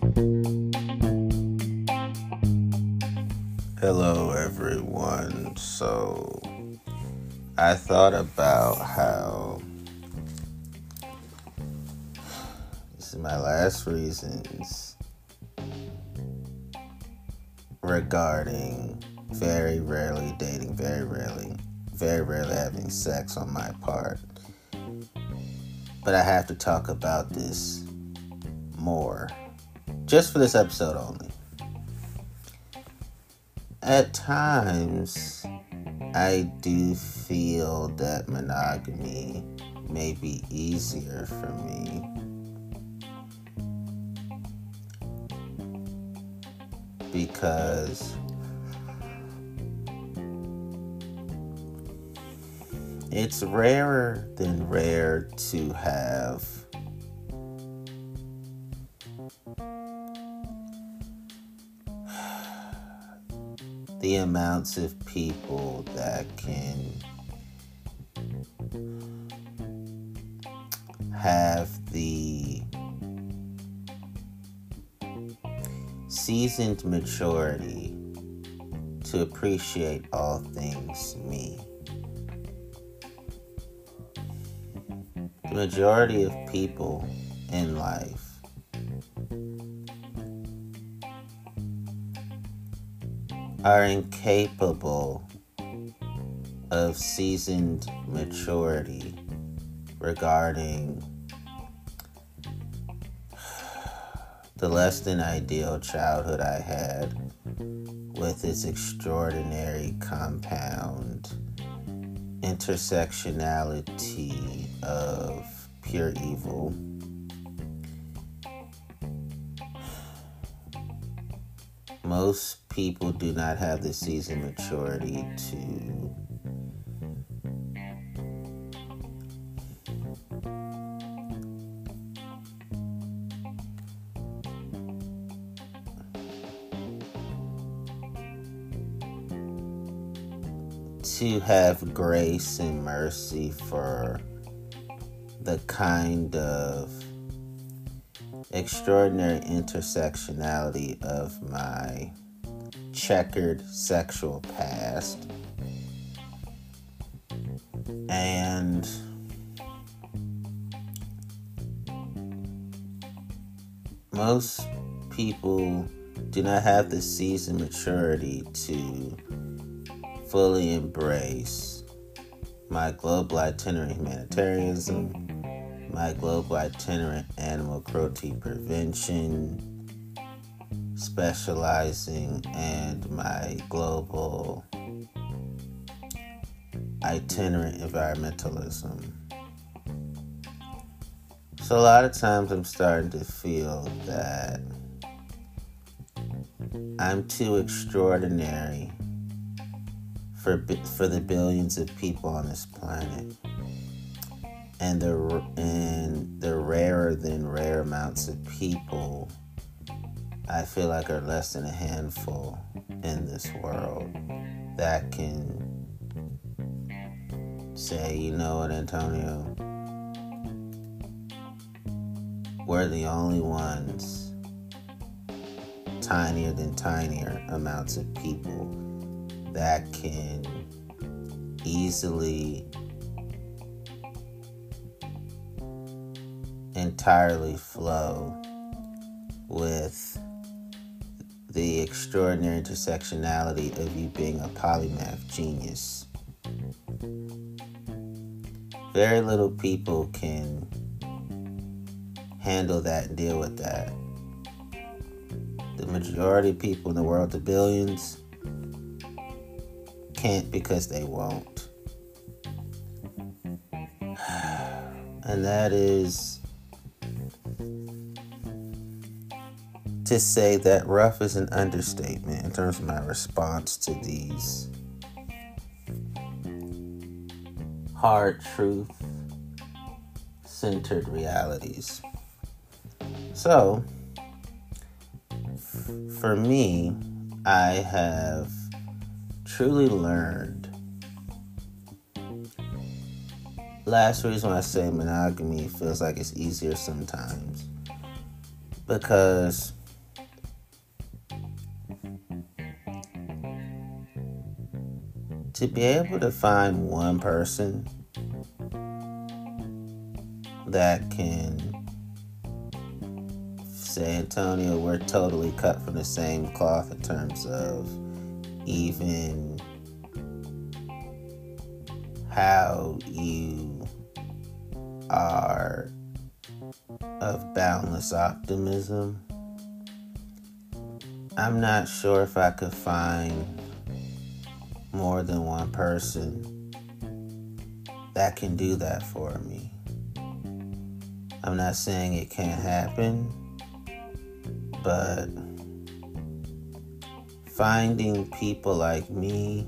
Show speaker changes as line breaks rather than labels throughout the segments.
Hello, everyone. So, I thought about how this is my last reasons regarding very rarely dating, very rarely having sex on my part. But I have to talk about this more, just for this episode only. At times, I do feel that monogamy may be easier for me because it's rarer than rare to have the amounts of people that can have the seasoned maturity to appreciate all things me. The majority of people in life are incapable of seasoned maturity regarding the less than ideal childhood I had with its extraordinary compound intersectionality of pure evil. Most people do not have the seasoned maturity to have grace and mercy for the kind of extraordinary intersectionality of my checkered sexual past. And most people do not have the seasoned maturity to fully embrace my global itinerant humanitarianism, my global itinerant animal cruelty prevention, specializing, and my global itinerant environmentalism. So a lot of times I'm starting to feel that I'm too extraordinary for the billions of people on this planet. And the rarer than rare amounts of people I feel like are less than a handful in this world that can say, you know what, Antonio, we're the only ones, tinier than tinier amounts of people that can easily entirely flow with the extraordinary intersectionality of you being a polymath genius. Very little people can handle that and deal with that. The majority of people in the world, the billions, can't because they won't. And that is to say that rough is an understatement in terms of my response to these hard truth centered realities. So, for me, I have truly learned. Last reason why I say monogamy feels like it's easier sometimes, because to be able to find one person that can say, Antonio, we're totally cut from the same cloth in terms of even how you are of boundless optimism. I'm not sure if I could find more than one person that can do that for me. I'm not saying it can't happen, but finding people like me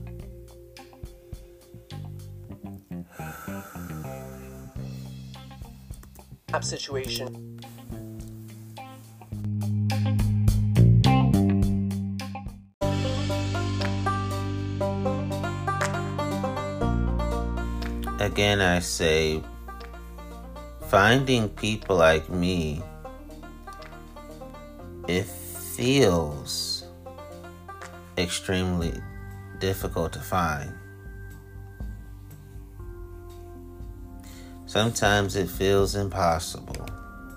situation.
Again, I say, finding people like me, it feels extremely difficult to find. Sometimes it feels impossible.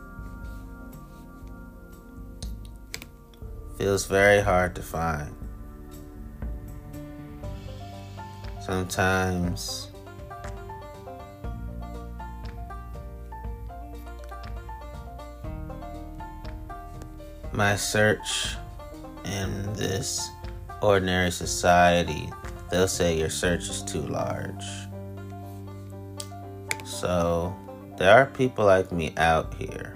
Feels very hard to find. Sometimes my search in this ordinary society, they'll say your search is too large. So there are people like me out here,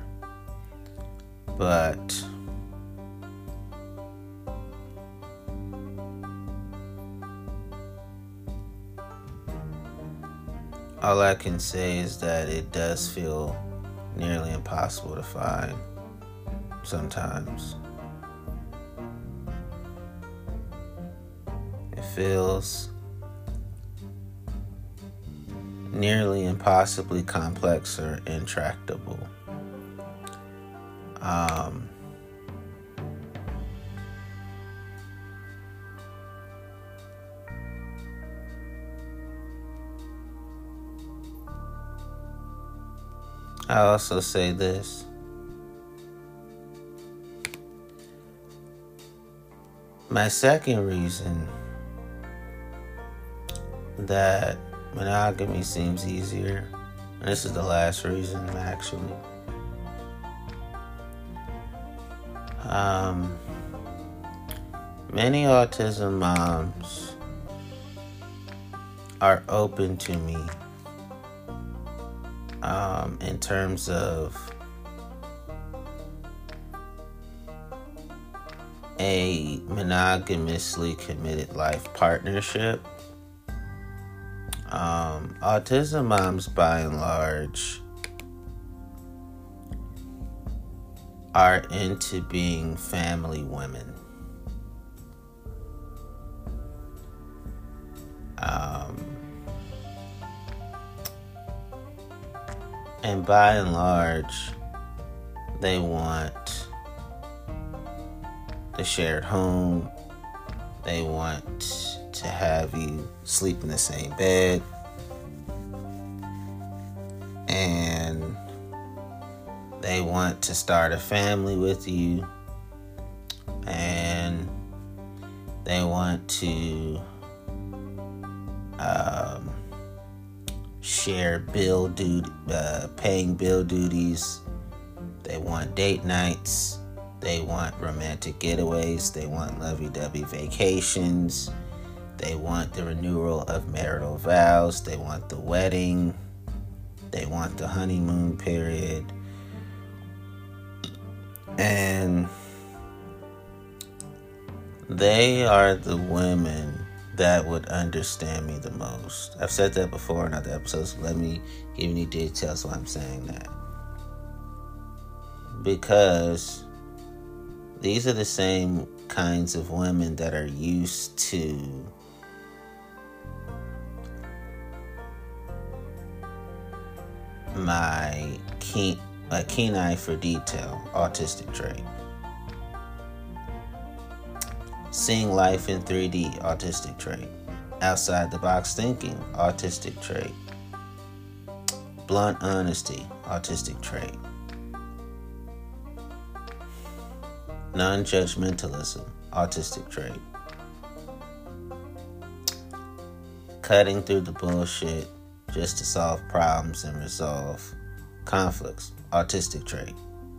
but all I can say is that it does feel nearly impossible to find sometimes. It feels nearly impossibly complex or intractable. I also say this. My second reason that monogamy seems easier, and this is the last reason actually, many autism moms are open to me in terms of a monogamously committed life partnership. Autism moms, by and large, are into being family women. And by and large, they want the shared home. They want to have you sleep in the same bed. And they want to start a family with you. And they want to share paying bill duties. They want date nights. They want romantic getaways. They want lovey-dovey vacations. They want the renewal of marital vows. They want the wedding. They want the honeymoon period. And they are the women that would understand me the most. I've said that before in other episodes. Let me give you any details why I'm saying that. Because these are the same kinds of women that are used to my keen eye for detail, autistic trait. Seeing life in 3D, autistic trait. outside the box thinking, autistic trait. Blunt honesty, autistic trait. Non-judgmentalism, autistic trait. Cutting through the bullshit just to solve problems and resolve conflicts, autistic trait.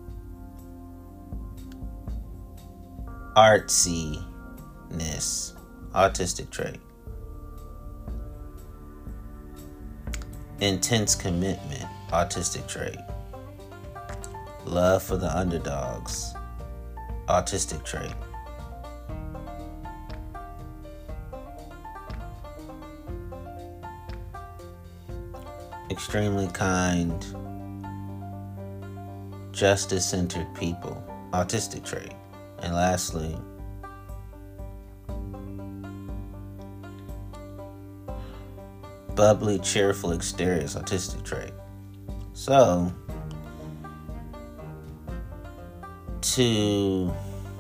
Artsiness, autistic trait. Intense commitment, autistic trait. Love for the underdogs, autistic trait. Extremely kind, justice-centered people, autistic trait. And lastly, bubbly, cheerful exteriors, autistic trait. So, to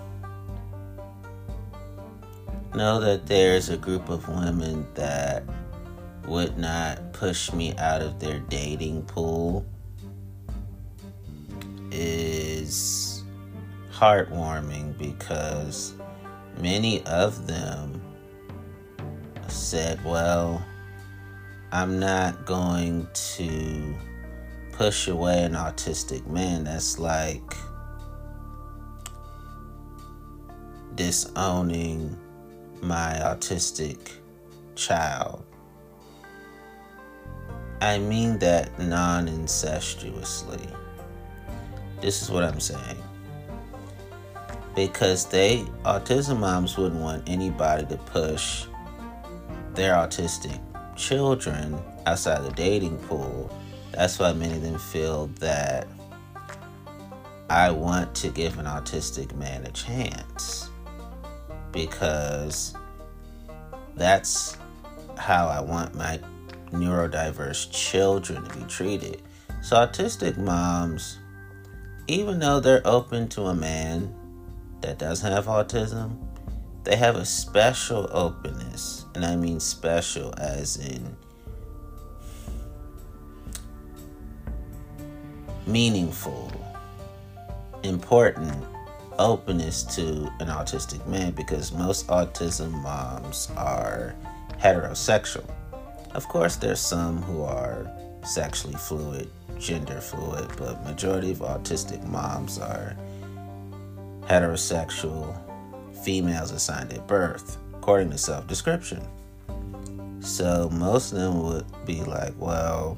know that there's a group of women that would not push me out of their dating pool is heartwarming, because many of them said, well, I'm not going to push away an autistic man. That's like disowning my autistic child. I mean that non-incestuously. This is what I'm saying. Because autism moms wouldn't want anybody to push their autistic children outside the dating pool. That's why many of them feel that I want to give an autistic man a chance, because that's how I want my neurodiverse children to be treated. So autistic moms, even though they're open to a man that doesn't have autism, they have a special openness. And I mean special as in meaningful, important openness to an autistic man, because most autism moms are heterosexual. Of course, there's some who are sexually fluid, gender fluid, but majority of autistic moms are heterosexual females assigned at birth, according to self-description. So most of them would be like, well,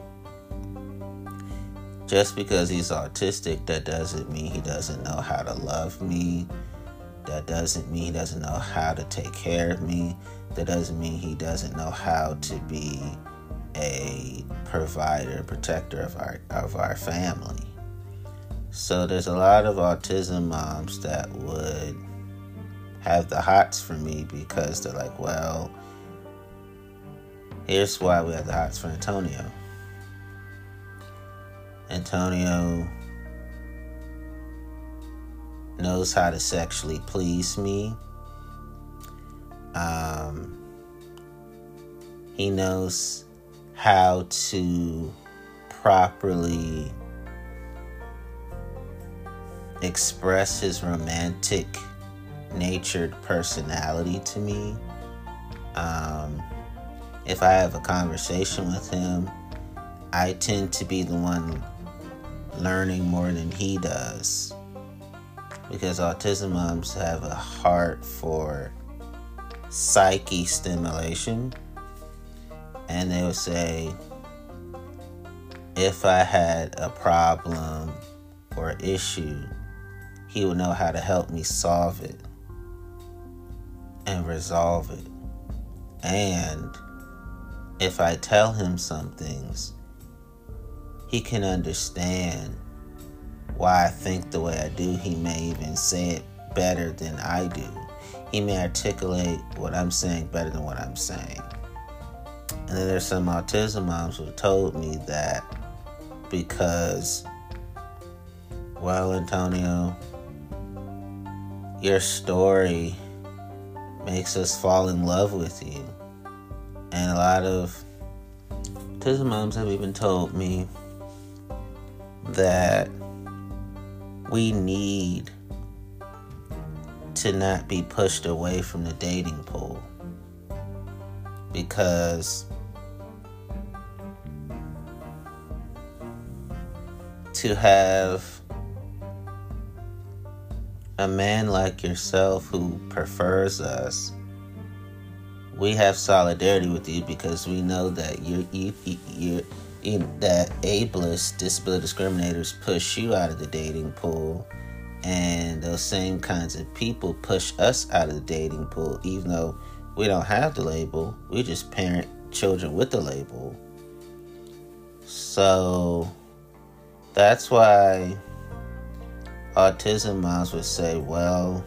just because he's autistic, that doesn't mean he doesn't know how to love me. That doesn't mean he doesn't know how to take care of me. That doesn't mean he doesn't know how to be a provider, protector of our family. So there's a lot of autism moms that would have the hots for me, because they're like, well, here's why we have the hots for Antonio. Antonio knows how to sexually please me. He knows how to properly express his romantic natured personality to me. If I have a conversation with him, I tend to be the one learning more than he does, because autism moms have a heart for psyche stimulation, and they would say, if I had a problem or issue, he would know how to help me solve it and resolve it. And if I tell him some things, he can understand why I think the way I do. He may even say it better than I do. He may articulate what I'm saying better than what I'm saying. And then there's some autism moms who have told me that because, well, Antonio, your story makes us fall in love with you. And a lot of autism moms have even told me that we need to not be pushed away from the dating pool, because to have a man like yourself who prefers us, we have solidarity with you, because we know that that ableist disability discriminators push you out of the dating pool, and those same kinds of people push us out of the dating pool, even though we don't have the label. We just parent children with the label. So that's why autism moms would say, well,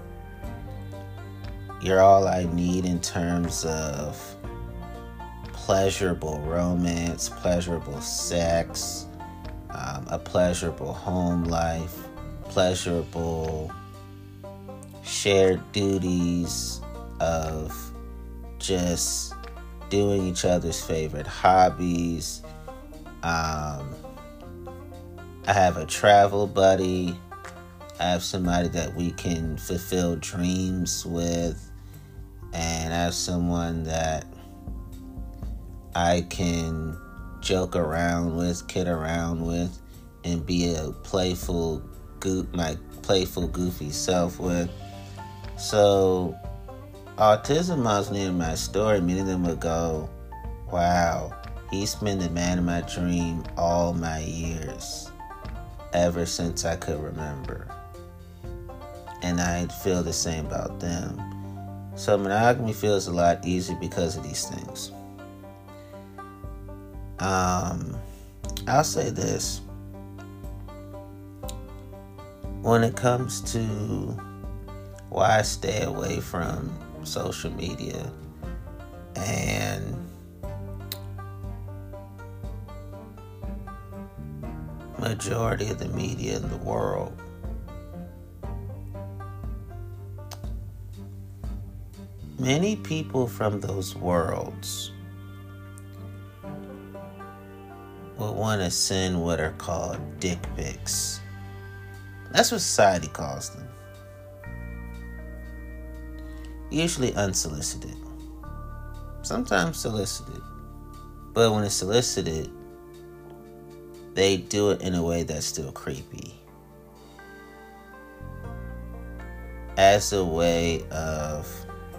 you're all I need in terms of pleasurable romance, pleasurable sex, a pleasurable home life, pleasurable shared duties of just doing each other's favorite hobbies. I have a travel buddy. I have somebody that we can fulfill dreams with. And I have someone that I can joke around with, kid around with, and be a my playful, goofy self with. So, autism moms knew my story. Many of them would go, wow, he's been the man of my dream all my years, ever since I could remember. And I feel the same about them. So monogamy feels a lot easier because of these things. I'll say this. When it comes to why I stay away from social media and majority of the media in the world, many people from those worlds will want to send what are called dick pics. That's what society calls them. Usually unsolicited. Sometimes solicited. But when it's solicited, they do it in a way that's still creepy. As a way of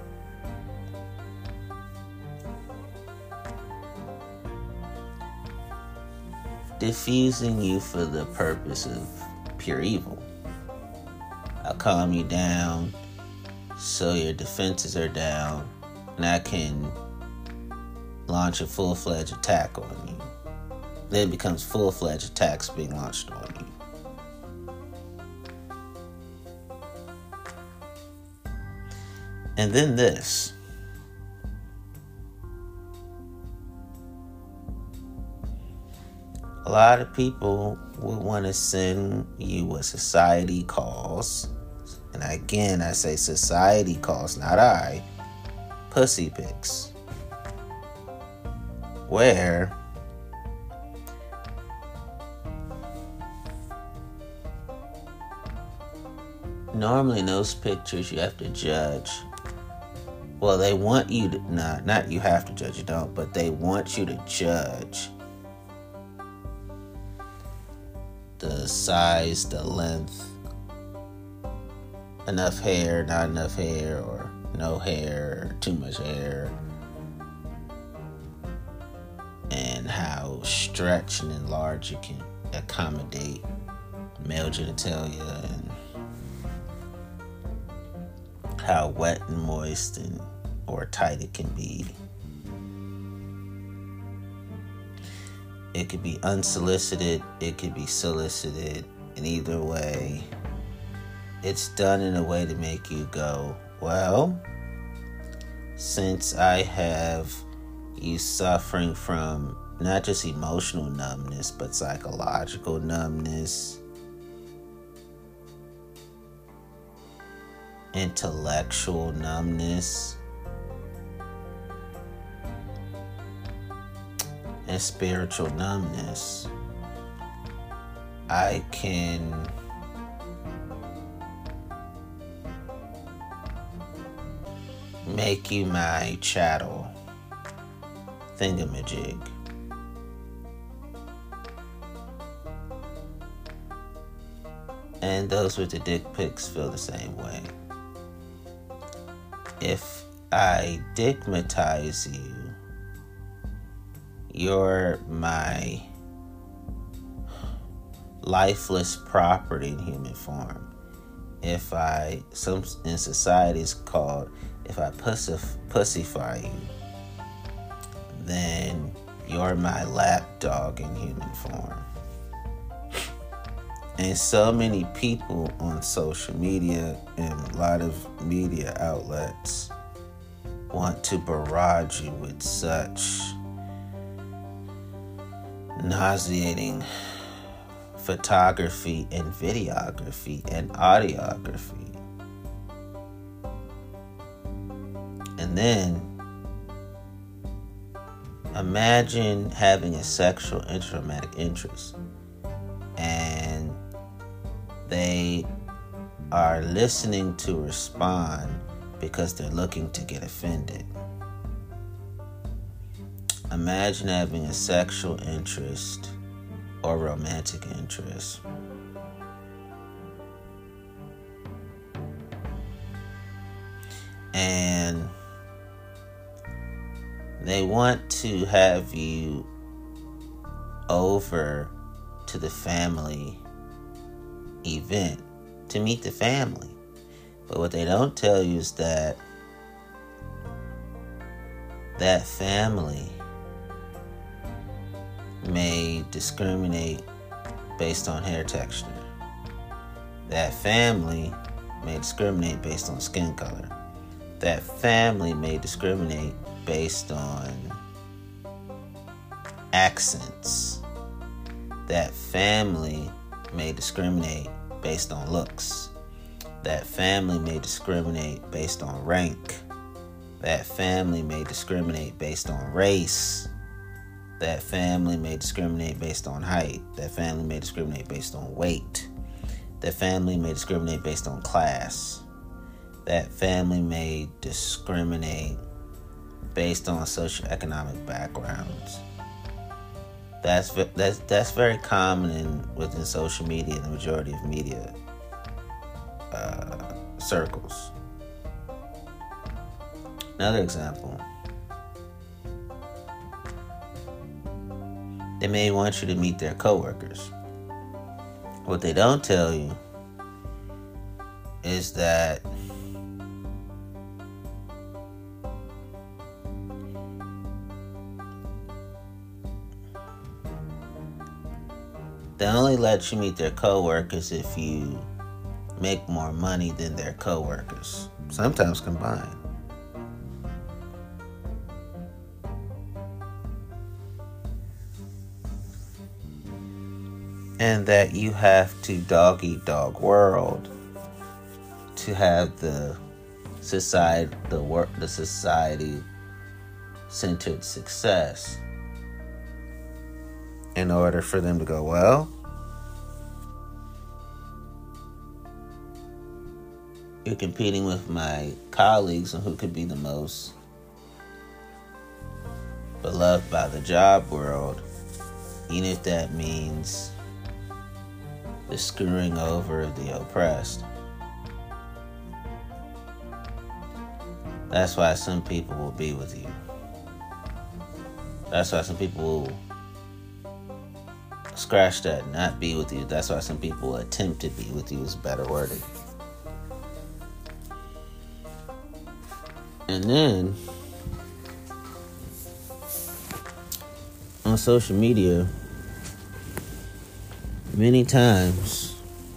diffusing you for the purpose of pure evil. I'll calm you down so your defenses are down, and I can launch a full-fledged attack on you. Then it becomes full-fledged attacks being launched on you. And then this. A lot of people would want to send you what society calls, and again I say society calls, not I, pussy pics. Where normally in those pictures you have to judge. Well, they want you to, not you have to judge, you don't, but they want you to judge the size, the length, enough hair, not enough hair, or no hair, or too much hair, and how stretched and enlarged you can accommodate male genitalia, and how wet and moist and or tight it can be. It could be unsolicited, it could be solicited, and either way, it's done in a way to make you go, well, since I have you suffering from not just emotional numbness, but psychological numbness, intellectual numbness, a spiritual numbness, I can make you my chattel thingamajig. And those with the dick pics feel the same way. If I digmatize you, you're my lifeless property in human form. If in society it's called, if I pussyfy you, then you're my lapdog in human form. And so many people on social media and a lot of media outlets want to barrage you with such nauseating photography and videography and audiography. And then imagine having a sexual intraromantic interest and they are listening to respond because they're looking to get offended. Imagine having a sexual interest or romantic interest and they want to have you over to the family event to meet the family. But what they don't tell you is that that family may discriminate based on hair texture. That family may discriminate based on skin color. That family may discriminate based on accents. That family may discriminate based on looks. That family may discriminate based on rank. That family may discriminate based on race. That family may discriminate based on height. That family may discriminate based on weight. That family may discriminate based on class. That family may discriminate based on socioeconomic backgrounds. That's very common within social media and the majority of media circles. Another example. They may want you to meet their coworkers. What they don't tell you is that they only let you meet their coworkers if you make more money than their coworkers, sometimes combined. And that you have to dog eat dog world to have the society centered success in order for them to go, well, you're competing with my colleagues on who could be the most beloved by the job world, even if that means the screwing over of the oppressed. That's why some people will be with you. That's why some people will scratch that, not be with you. That's why some people will attempt to be with you, is better wording. And then on social media, many times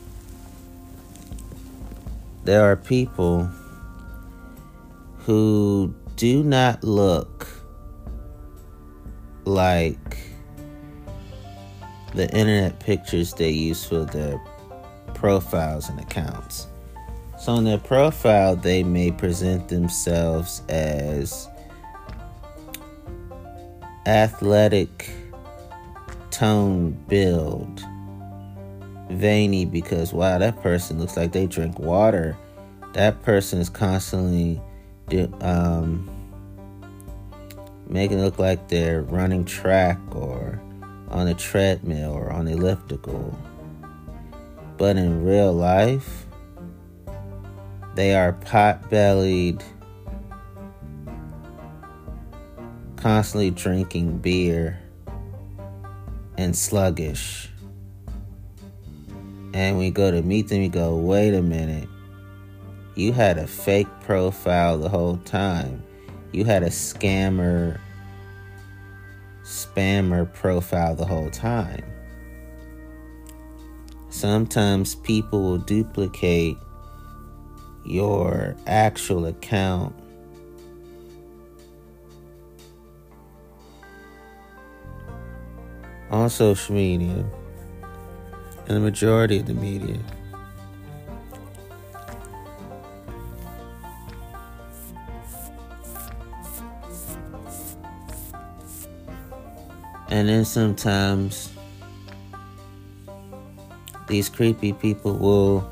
there are people who do not look like the internet pictures they use for their profiles and accounts. So on their profile, they may present themselves as athletic tone build. Veiny because, wow, that person looks like they drink water. That person is constantly making it look like they're running track or on a treadmill or on elliptical. But in real life, they are pot-bellied, constantly drinking beer, and sluggish. And we go to meet them, we go, wait a minute. You had a fake profile the whole time. You had a spammer profile the whole time. Sometimes people will duplicate your actual account on social media and the majority of the media. And then sometimes these creepy people will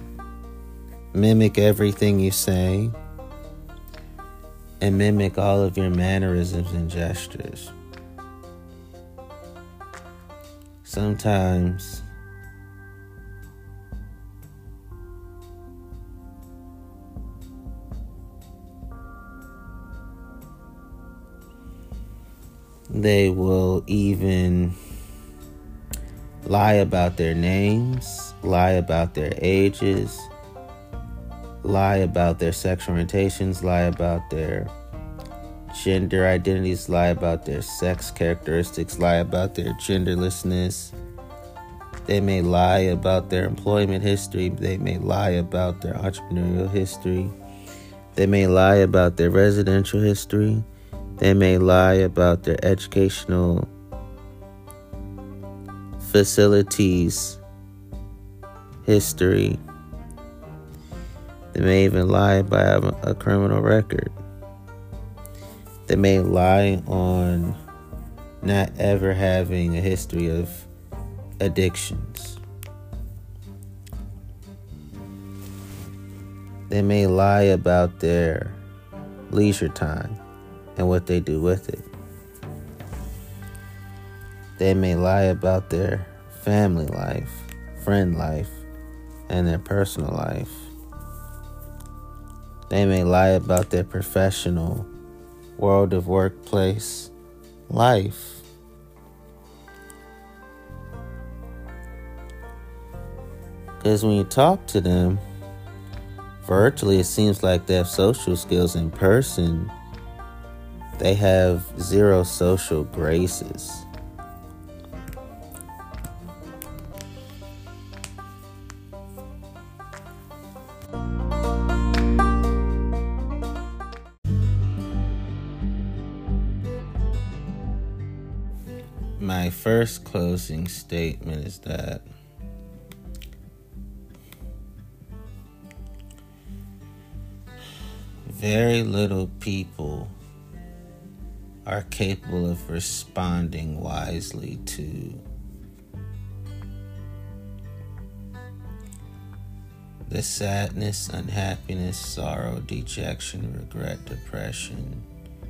mimic everything you say and mimic all of your mannerisms and gestures. Sometimes they will even lie about their names, lie about their ages, lie about their sexual orientations, lie about their gender identities, lie about their sex characteristics, lie about their genderlessness. They may lie about their employment history. They may lie about their entrepreneurial history. They may lie about their residential history. They may lie about their educational facilities history. They may even lie about a criminal record. They may lie on not ever having a history of addictions. They may lie about their leisure time and what they do with it. They may lie about their family life, friend life, and their personal life. They may lie about their professional world of workplace life. Because when you talk to them virtually, it seems like they have social skills. In person, they have zero social graces. My first closing statement is that very little people are capable of responding wisely to the sadness, unhappiness, sorrow, dejection, regret, depression,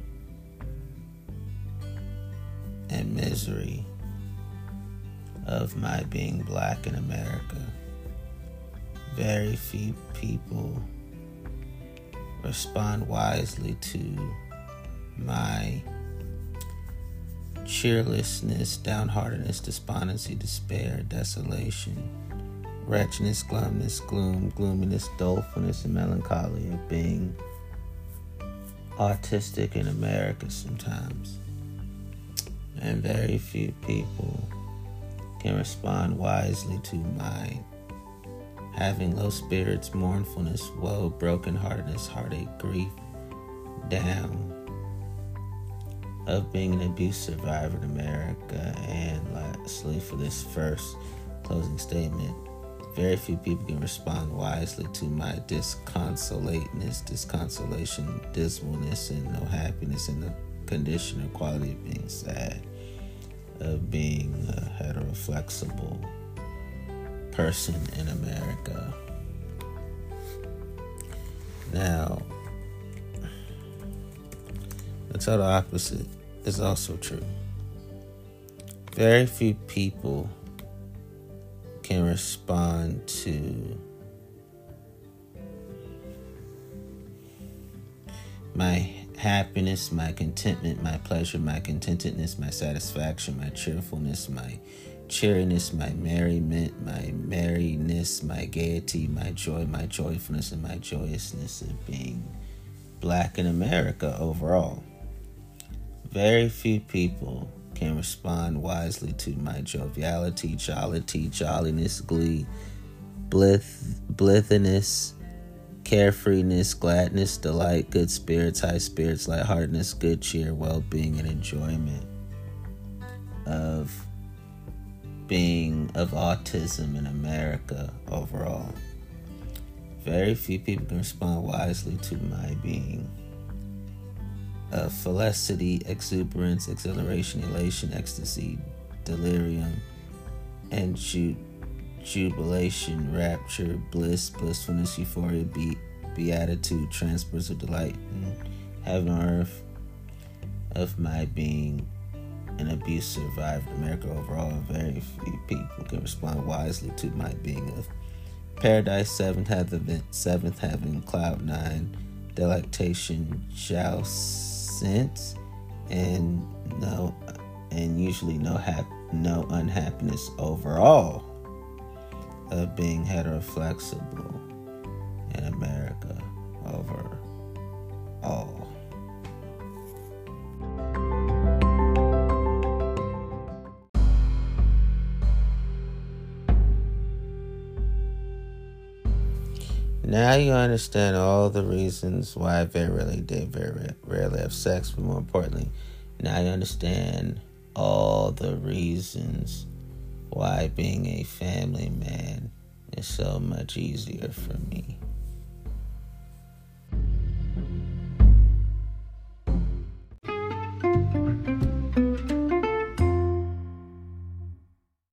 and misery of my being black in America. Very few people respond wisely to my cheerlessness, downheartedness, despondency, despair, desolation, wretchedness, glumness, gloom, gloominess, dolefulness, and melancholy of being autistic in America sometimes. And very few people can respond wisely to my having low spirits, mournfulness, woe, brokenheartedness, heartache, grief, down, of being an abuse survivor in America. And lastly, for this first closing statement, very few people can respond wisely to my disconsolateness, disconsolation, dismalness, and no happiness in the condition or quality of being sad. of being a heteroflexible person in America. Now, the total opposite is also true. Very few people can respond to my happiness, my contentment, my pleasure, my contentedness, my satisfaction, my cheerfulness, my cheeriness, my merriment, my merriness, my gaiety, my joy, my joyfulness, and my joyousness of being Black in America overall. Very few people can respond wisely to my joviality, jollity, jolliness, glee, blitheness, carefreeness, gladness, delight, good spirits, high spirits, lightheartedness, good cheer, well-being, and enjoyment of being of autism in America overall. Very few people can respond wisely to my being of felicity, exuberance, exhilaration, elation, ecstasy, delirium, and jubilation, rapture, bliss, blissfulness, euphoria, beatitude, transports of delight in heaven or earth of my being an abuse survivor in America overall. Very few people can respond wisely to my being of paradise, seventh heaven, cloud nine, delectation, jousence, and usually no unhappiness overall of being heteroflexible in America overall. Now you understand all the reasons why I very rarely have sex, but more importantly, now you understand all the reasons why being a family man is so much easier for me.